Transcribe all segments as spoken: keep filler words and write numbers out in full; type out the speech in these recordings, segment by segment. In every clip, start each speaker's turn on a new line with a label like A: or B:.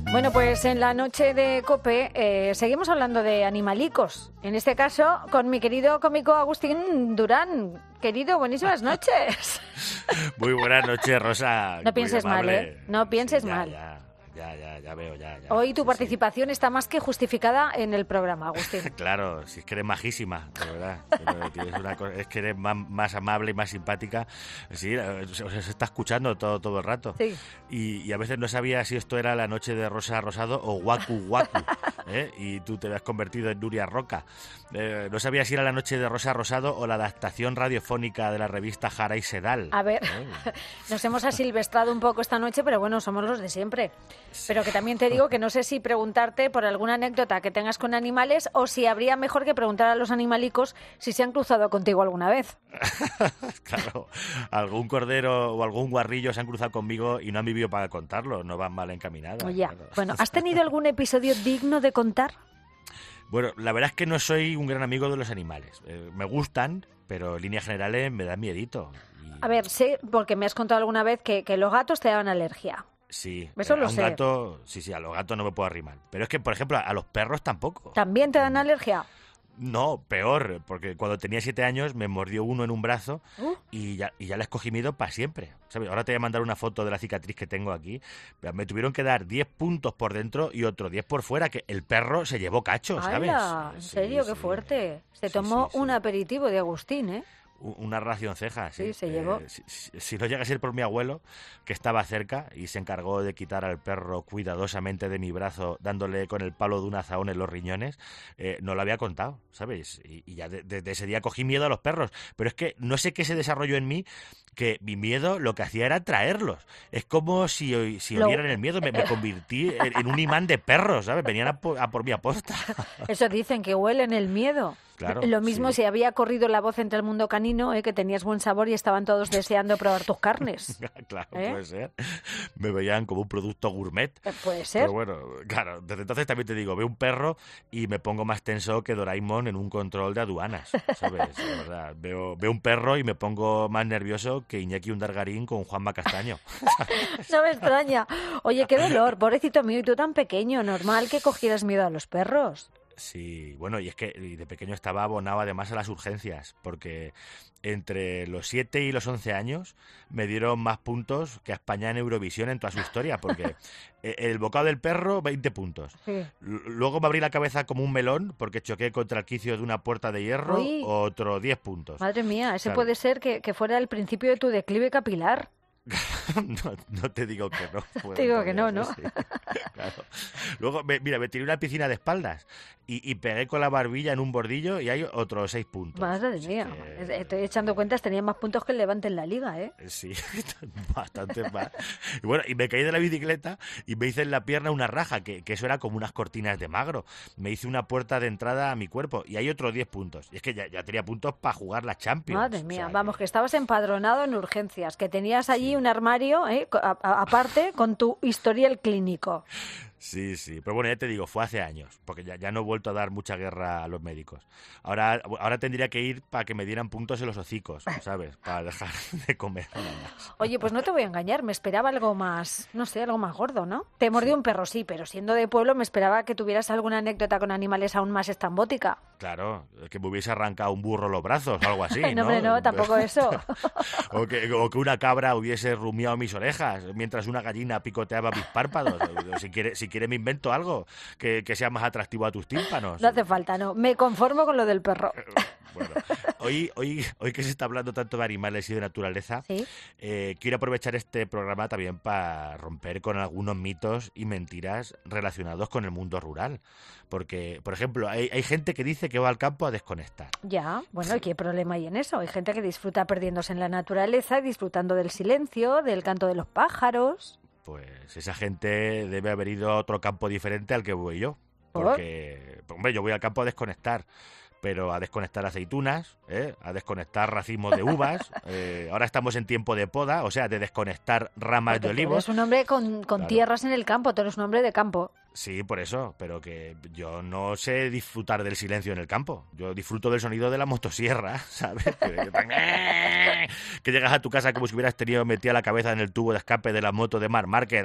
A: Bueno, pues en la noche de COPE eh, seguimos hablando de animalicos. En este caso, con mi querido cómico Agustín Durán. Querido, buenísimas noches.
B: Muy buenas noches, Rosa.
A: No pienses
B: Muy amable.
A: mal, ¿eh? No pienses
B: Sí, ya,
A: mal.
B: Ya, ya, ya, ya veo, ya. ya.
A: Hoy tu
B: Sí,
A: participación sí. está más que justificada en el programa, Agustín.
B: Claro, si es que eres majísima, de verdad. Tienes una cosa, es que eres más, más amable y más simpática. Sí, os, os está escuchando todo, todo el rato.
A: Sí.
B: Y, y a veces no sabía si esto era la noche de Rosa Rosado o Waku Waku, ¿eh? Y tú te habías convertido en Nuria Roca. Eh, no sabía si era la noche de Rosa Rosado o la adaptación radiofónica de la revista Jara y Sedal.
A: A ver,
B: ¿eh?
A: Nos hemos asilvestrado un poco esta noche, pero bueno, somos los de siempre. Pero que también te digo que no sé si preguntarte por alguna anécdota que tengas con animales o si habría mejor que preguntar a los animalicos si se han cruzado contigo alguna vez.
B: Claro, algún cordero o algún guarrillo se han cruzado conmigo y no han vivido para contarlo, no van mal encaminados.
A: Oye,
B: Claro.
A: bueno, ¿has tenido algún episodio digno de contar?
B: Bueno, la verdad es que no soy un gran amigo de los animales. Eh, me gustan, pero en líneas generales me da miedito. Y...
A: A ver, sé, porque me has contado alguna vez que, que los gatos te daban alergia.
B: Sí,
A: Eso
B: eh,
A: lo
B: a un
A: sé.
B: gato, sí, sí, a los gatos no me puedo arrimar. Pero es que, por ejemplo, a los perros tampoco.
A: ¿También te dan alergia?
B: No, peor, porque cuando tenía siete años me mordió uno en un brazo
A: Uh.
B: y ya, y ya les cogí miedo para siempre. ¿Sabes? Ahora te voy a mandar una foto de la cicatriz que tengo aquí. Me tuvieron que dar diez puntos por dentro y otro diez por fuera, que el perro se llevó cacho, ¿sabes?
A: ¡Hala! ¿En
B: Sí,
A: serio? ¡Qué
B: sí.
A: fuerte! Se
B: Sí,
A: tomó
B: sí, sí.
A: un aperitivo de Agustín, ¿eh?
B: Una ración ceja, sí.
A: Sí, se llevó.
B: Eh, si, si- si no llega a ser por mi abuelo, que estaba cerca y se encargó de quitar al perro cuidadosamente de mi brazo, dándole con el palo de un azaón en los riñones, eh, no lo había contado, ¿sabes? Y, y ya de- desde ese día cogí miedo a los perros. Pero es que no sé qué se desarrolló en mí, que mi miedo lo que hacía era traerlos. Es como si, si
A: Lo-
B: olieran el miedo, me, me convertí en, en un imán de perros, ¿sabes? Venían a por, a por mi aposta.
A: Eso dicen, que huelen el miedo.
B: Claro,
A: Lo mismo
B: sí.
A: si había corrido la voz entre el mundo canino, ¿eh? Que tenías buen sabor y estaban todos deseando probar tus carnes.
B: Claro,
A: ¿Eh?
B: puede ser. Me veían como un producto gourmet.
A: Eh, Puede ser.
B: Pero bueno, claro, desde entonces también te digo, veo un perro y me pongo más tenso que Doraemon en un control de aduanas, ¿sabes? De verdad, veo, veo un perro y me pongo más nervioso que Iñaki Undargarín con Juanma Castaño.
A: No me extraña. Oye, qué dolor, pobrecito mío, y tú tan pequeño, normal que cogieras miedo a los perros.
B: Sí, bueno, y es que y de pequeño estaba abonado además a las urgencias, porque entre los siete y los once años me dieron más puntos que a España en Eurovisión en toda su historia, porque eh, el bocado del perro, veinte puntos.
A: Sí.
B: L- Luego me abrí la cabeza como un melón porque choqué contra el quicio de una puerta de hierro,
A: Uy.
B: otro diez puntos.
A: Madre mía, ese
B: Claro.
A: puede ser que, que fuera el principio de tu declive capilar.
B: No, no te digo que no. puede-
A: Te digo que
B: podría
A: no,
B: ser,
A: ¿no?
B: sí. Claro. Luego, me- mira, me tiré una piscina de espaldas y, y pegué con la barbilla en un bordillo y hay otros seis puntos.
A: Madre
B: Así
A: mía,
B: que-
A: estoy echando cuentas, tenía más puntos que el Levante en la Liga, ¿eh?
B: Sí, bastante más. Y bueno, y me caí de la bicicleta y me hice en la pierna una raja, que, que eso era como unas cortinas de magro. Me hice una puerta de entrada a mi cuerpo y hay otros diez puntos. Y es que ya, ya tenía puntos para jugar la Champions.
A: Madre
B: O
A: mía,
B: sea
A: vamos, que estabas empadronado en urgencias, que tenías allí un armario, ¿eh? co- a- a- aparte con tu historial clínico.
B: Sí, sí. Pero bueno, ya te digo, fue hace años, porque ya, ya no he vuelto a dar mucha guerra a los médicos. Ahora, ahora tendría que ir para que me dieran puntos en los hocicos, ¿sabes? Para dejar de comer. nada más.
A: Oye, pues no te voy a engañar, me esperaba algo más, no sé, algo más gordo, ¿no? Te mordió un perro, sí, pero siendo de pueblo me esperaba que tuvieras alguna anécdota con animales aún más estrambótica.
B: Claro, que me hubiese arrancado un burro los brazos o algo así,
A: no,
B: ¿no?
A: hombre, no, tampoco eso.
B: O que, o que una cabra hubiese rumiado mis orejas mientras una gallina picoteaba mis párpados. Si quiere, si quiere me invento algo que, que sea más atractivo a tus tímpanos.
A: No hace falta, no. Me conformo con lo del perro.
B: Bueno, hoy, hoy, hoy que se está hablando tanto de animales y de naturaleza,
A: Sí.
B: eh, quiero aprovechar este programa también para romper con algunos mitos y mentiras relacionados con el mundo rural. Porque, por ejemplo, hay, hay gente que dice que va al campo a desconectar.
A: Ya, bueno, ¿y qué problema hay en eso? Hay gente que disfruta perdiéndose en la naturaleza, disfrutando del silencio, del canto de los pájaros.
B: Pues esa gente debe haber ido a otro campo diferente al que voy yo.
A: ¿Por?
B: Porque, hombre, yo voy al campo a desconectar, pero a desconectar aceitunas, ¿eh? A desconectar racimos de uvas. eh, ahora estamos en tiempo de poda, o sea, de desconectar ramas
A: Porque
B: de
A: tú
B: olivos.
A: eres un hombre con, con
B: Claro.
A: tierras en el campo, tú eres un hombre de campo.
B: Sí, por eso, pero que yo no sé disfrutar del silencio en el campo. Yo disfruto del sonido de la motosierra, ¿sabes? Que, que llegas a tu casa como si hubieras tenido metida la cabeza en el tubo de escape de la moto de Marc Márquez.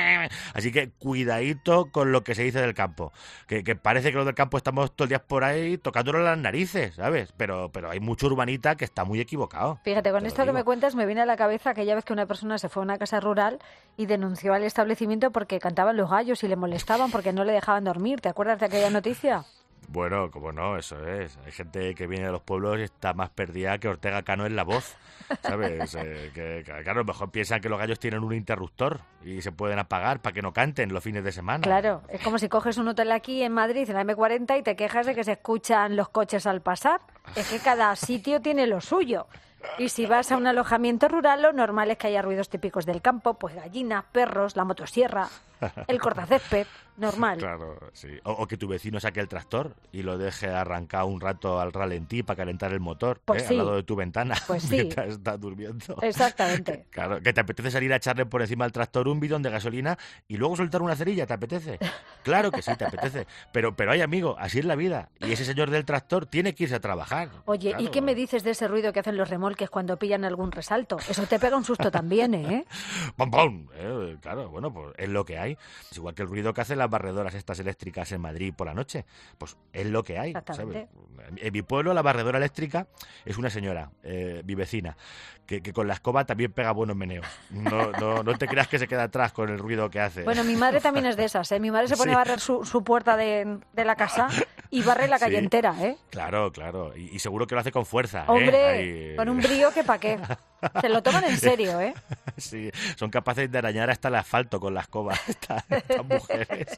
B: Así que cuidadito con lo que se dice del campo. Que, que parece que los del campo estamos todo el día por ahí tocándonos las narices, ¿sabes? Pero, pero hay mucho urbanita que está muy equivocado.
A: Fíjate, con esto que me cuentas me viene a la cabeza aquella vez que una persona se fue a una casa rural y denunció al establecimiento porque cantaban los gallos y le molestaban porque no le dejaban dormir. ¿Te acuerdas de aquella noticia?
B: Bueno, como no, eso es. Hay gente que viene de los pueblos y está más perdida que Ortega Cano en La Voz, ¿sabes? Eh, que, que, claro, a lo mejor piensan que los gallos tienen un interruptor y se pueden apagar para que no canten los fines de semana.
A: Claro, es como si coges un hotel aquí en Madrid, en la eme cuarenta, y te quejas de que se escuchan los coches al pasar. Es que cada sitio tiene lo suyo. Y si vas a un alojamiento rural, lo normal es que haya ruidos típicos del campo, pues gallinas, perros, la motosierra, el cortacésped, normal.
B: Claro, sí. O, o que tu vecino saque el tractor y lo deje arrancar un rato al ralentí para calentar el motor,
A: pues
B: ¿eh?
A: sí.
B: Al lado de tu ventana,
A: pues sí.
B: mientras estás durmiendo.
A: Exactamente.
B: Claro, que te apetece salir a echarle por encima del tractor un bidón de gasolina y luego soltar una cerilla, ¿te apetece? Claro que sí, te apetece. Pero, pero ay, amigo, así es la vida. Y ese señor del tractor tiene que irse a trabajar.
A: Oye,
B: claro.
A: ¿Y qué me dices de ese ruido que hacen los remolques cuando pillan algún resalto? Eso te pega un susto también, ¿eh?
B: ¡Pum, pum! Eh, claro, bueno, pues es lo que hay. Es igual que el ruido que hacen las barredoras estas eléctricas en Madrid por la noche. Pues es lo que hay, ¿sabes? En mi pueblo la barredora eléctrica es una señora, eh, mi vecina, que, que con la escoba también pega buenos meneos. No, no, no te creas que se queda atrás con el ruido que hace.
A: Bueno, mi madre también es de esas, ¿eh? Mi madre se pone sí. a barrer su, su puerta de, de la casa y barre la calle sí. entera, ¿eh?
B: Claro, claro. Y, y seguro que lo hace con fuerza.
A: Hombre,
B: ¿eh?
A: con un brío que pa' qué. Se lo toman en serio, ¿eh?
B: Sí, son capaces de arañar hasta el asfalto con la escoba estas, estas mujeres.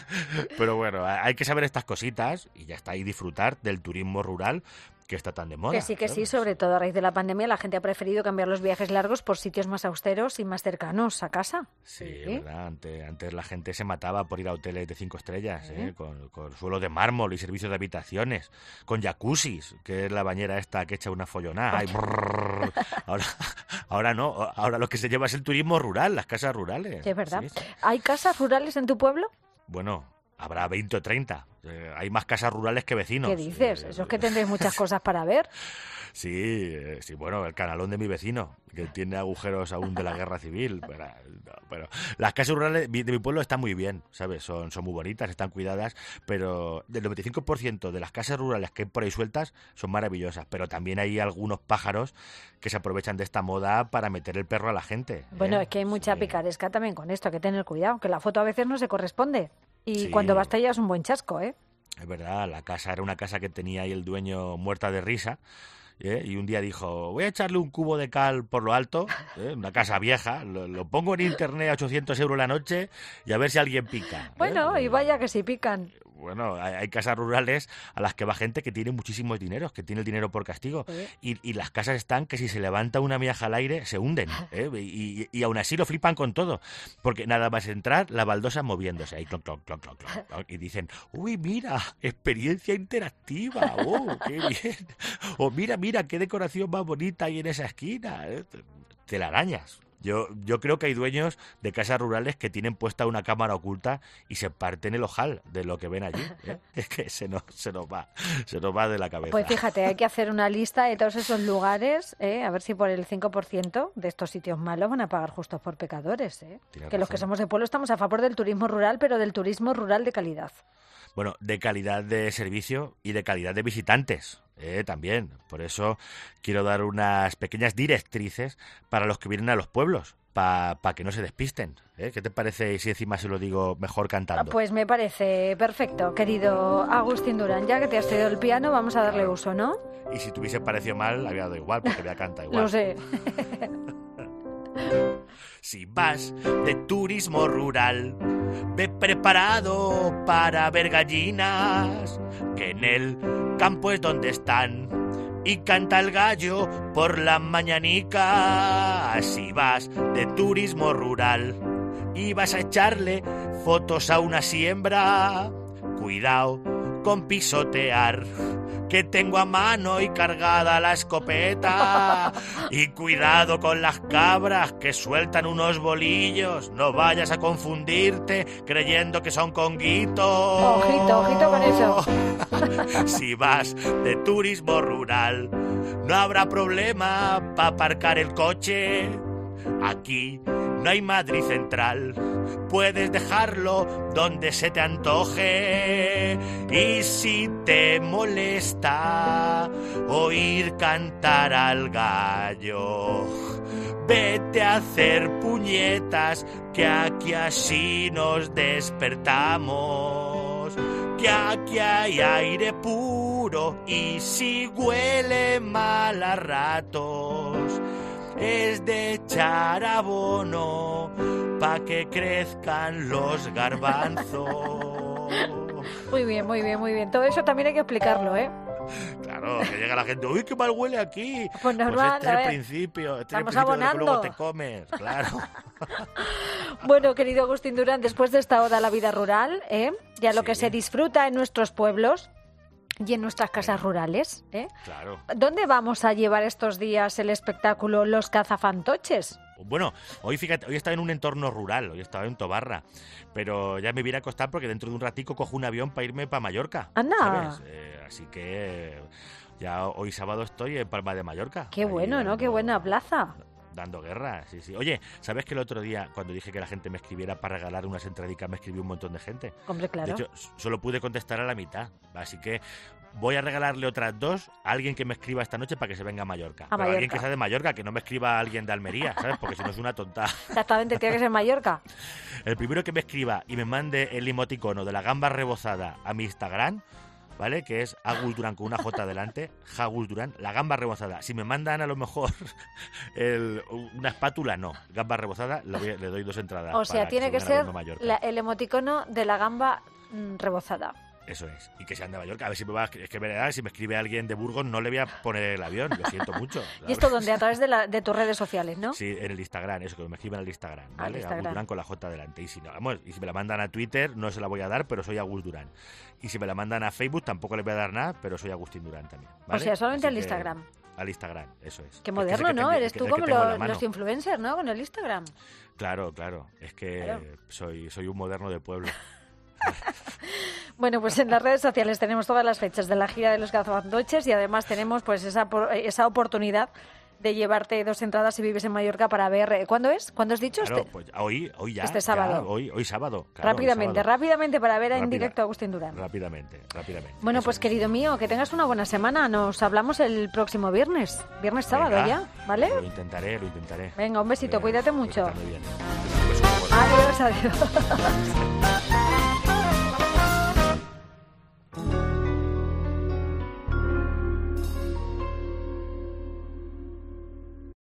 B: Pero bueno, hay que saber estas cositas y ya está, y disfrutar del turismo rural que está tan de moda.
A: Que sí, que
B: ¿no?
A: sí, sobre todo a raíz de la pandemia la gente ha preferido cambiar los viajes largos por sitios más austeros y más cercanos a casa.
B: Sí, ¿sí? ¿verdad? Antes, antes la gente se mataba por ir a hoteles de cinco estrellas, ¿Sí? ¿eh? con, con suelo de mármol y servicios de habitaciones, con jacuzzis, que es la bañera esta que echa una follonada. Ay, ahora, ahora no, ahora lo que se lleva es el turismo rural, las casas rurales.
A: Sí, es verdad.
B: Sí, sí.
A: ¿Hay casas rurales en tu pueblo?
B: Bueno, habrá veinte o treinta. Eh, hay más casas rurales que vecinos.
A: ¿Qué dices?
B: Eh,
A: Eso es que tendréis muchas cosas para ver.
B: Sí, eh, sí, bueno, el canalón de mi vecino, que tiene agujeros aún de la guerra civil. Pero, no, pero las casas rurales de mi pueblo están muy bien, ¿sabes? Son, son muy bonitas, están cuidadas, pero del noventa y cinco por ciento de las casas rurales que hay por ahí sueltas son maravillosas, pero también hay algunos pájaros que se aprovechan de esta moda para meter el perro a la gente.
A: Bueno,
B: ¿eh?
A: es que hay mucha
B: sí.
A: picaresca también con esto, hay que tener cuidado, que la foto a veces no se corresponde. Y
B: Sí.
A: cuando basta ya es un buen chasco, ¿eh?
B: Es verdad, la casa era una casa que tenía ahí el dueño muerta de risa. ¿eh? Y un día dijo, voy a echarle un cubo de cal por lo alto, ¿eh? Una casa vieja, lo, lo pongo en internet a ochocientos euros la noche y a ver si alguien pica. ¿eh?
A: Bueno, y vaya que sí pican.
B: Bueno, hay, hay casas rurales a las que va gente que tiene muchísimos dineros, que tiene el dinero por castigo.
A: Sí.
B: Y, y las casas están que si se levanta una miaja al aire se hunden. ¿eh? Y, y, y aún así lo flipan con todo. Porque nada más entrar, la baldosa moviéndose ahí. Cloc, cloc, cloc, cloc, cloc, y dicen, uy, mira, experiencia interactiva. ¡Oh, qué bien! O mira, mira, qué decoración más bonita hay en esa esquina. ¿eh? Telarañas. Yo, yo creo que hay dueños de casas rurales que tienen puesta una cámara oculta y se parten el ojal de lo que ven allí. ¿eh? Es que se nos, se nos va, se nos va de la cabeza.
A: Pues fíjate, hay que hacer una lista de todos esos lugares, ¿eh? A ver si por el cinco por ciento de estos sitios malos van a pagar justos por pecadores. ¿eh? Que
B: razón.
A: Los que somos de pueblo estamos a favor del turismo rural, pero del turismo rural de calidad.
B: Bueno, de calidad de servicio y de calidad de visitantes. Eh, también. Por eso quiero dar unas pequeñas directrices para los que vienen a los pueblos, para pa que no se despisten. ¿eh? ¿Qué te parece si encima se lo digo mejor cantando?
A: Pues me parece perfecto, querido Agustín Durán. Ya que te has traído el piano, vamos a darle uso, ¿no?
B: Y si te hubiese parecido mal, habría dado igual, porque ya canta igual.
A: Lo sé.
B: Si vas de turismo rural, ve preparado para ver gallinas, que en el campo es donde están y canta el gallo por la mañanica. Si vas de turismo rural y vas a echarle fotos a una siembra, cuidado con pisotear, que tengo a mano y cargada la escopeta. Y cuidado con las cabras que sueltan unos bolillos, no vayas a confundirte creyendo que son conguitos.
A: Ojito, ojito con eso.
B: Si vas de turismo rural, no habrá problema para aparcar el coche. Aquí no hay Madrid Central, puedes dejarlo donde se te antoje. Y si te molesta oír cantar al gallo, vete a hacer puñetas, que aquí así nos despertamos. Que aquí hay aire puro y si huele mal a ratos, es de echar abono pa' que crezcan los garbanzos.
A: Muy bien, muy bien, muy bien. Todo eso también hay que explicarlo, ¿eh?
B: Claro, que llega la gente, uy, qué mal huele aquí.
A: Pues normal,
B: pues este
A: a
B: es
A: ver,
B: el principio, este es el
A: estamos
B: principio de lo que
A: abonando.
B: luego te comes, claro.
A: Bueno, querido Agustín Durán, después de esta oda a la vida rural, ¿eh? Y a lo
B: Sí.
A: que se disfruta en nuestros pueblos y en nuestras casas rurales, ¿eh?
B: Claro.
A: ¿Dónde vamos a llevar estos días el espectáculo Los Cazafantoches?
B: Bueno, hoy fíjate, hoy estaba en un entorno rural, hoy estaba en Tobarra, pero ya me viene a costar porque dentro de un ratico cojo un avión para irme para Mallorca.
A: Anda.
B: ¿Sabes? Eh, así que ya hoy sábado estoy en Palma de Mallorca.
A: Qué
B: ahí
A: bueno, ¿no?
B: dando-
A: Qué buena plaza.
B: Dando guerra, sí, sí. Oye, ¿sabes que el otro día, cuando dije que la gente me escribiera para regalar unas entradicas, me escribió un montón de gente?
A: Hombre, claro.
B: De hecho, s- solo pude contestar a la mitad. Así que voy a regalarle otras dos a alguien que me escriba esta noche para que se venga a Mallorca.
A: A
B: Pero alguien
A: Mallorca.
B: que sea de Mallorca, que no me escriba alguien de Almería, ¿sabes? Porque si no es una tonta.
A: Exactamente, tiene que ser Mallorca.
B: El primero que me escriba y me mande el emoticono de la gamba rebozada a mi Instagram, ¿vale? Que es Agus Durán con una J delante, Agus Durán, la gamba rebozada. Si me mandan a lo mejor el- una espátula, no. Gamba rebozada, le, voy- le doy dos entradas.
A: O sea,
B: para
A: tiene
B: se
A: que
B: vengan a
A: ser
B: verme a Mallorca.
A: la- el emoticono de la gamba mm, rebozada.
B: Eso es. Y que sean de Mallorca. A ver si me va a... Es que, verdad, si me escribe alguien de Burgos, no le voy a poner el avión. Lo siento mucho.
A: ¿Y esto dónde? A través de, la, de tus redes sociales, ¿no?
B: Sí, en el Instagram, eso, que me escriban al Instagram, ¿vale?
A: Instagram.
B: Agus Durán con la J delante. Y si no, vamos, y si me la mandan a Twitter, no se la voy a dar, pero soy Agus Durán. Y si me la mandan a Facebook, tampoco les voy a dar nada, pero soy Agustín Durán también, ¿vale?
A: O sea, solamente
B: Así
A: al
B: que-
A: Instagram.
B: Al Instagram, eso es.
A: Qué
B: Es que
A: moderno,
B: es el que
A: ¿no?
B: tengo-
A: Eres
B: el
A: tú
B: que
A: como
B: tengo en la
A: los,
B: mano.
A: los influencers, ¿no? Con el Instagram.
B: Claro, claro. Es que
A: Claro.
B: soy, soy un moderno de pueblo.
A: Bueno, pues en las redes sociales tenemos todas las fechas de la gira de Los Cazafantoches y además tenemos pues esa, por- esa oportunidad de llevarte dos entradas si vives en Mallorca para ver... eh, ¿Cuándo es? ¿Cuándo has dicho?
B: Claro,
A: Este-
B: pues hoy, hoy ya.
A: este
B: ya,
A: sábado.
B: hoy, hoy sábado. claro, hoy
A: rápidamente,
B: sábado.
A: rápidamente para ver en
B: Rápida.
A: directo a Agustín Durán.
B: Rápidamente, rápidamente.
A: Bueno,
B: Eso
A: pues
B: es.
A: querido mío, que tengas una buena semana. Nos hablamos el próximo viernes. Viernes sábado
B: Venga,
A: ya, ¿vale?
B: Lo intentaré, lo intentaré.
A: Venga, un besito,
B: Bien,
A: cuídate
B: pues
A: mucho.
B: está muy bien. Un beso muy fuerte.
A: Adiós, adiós.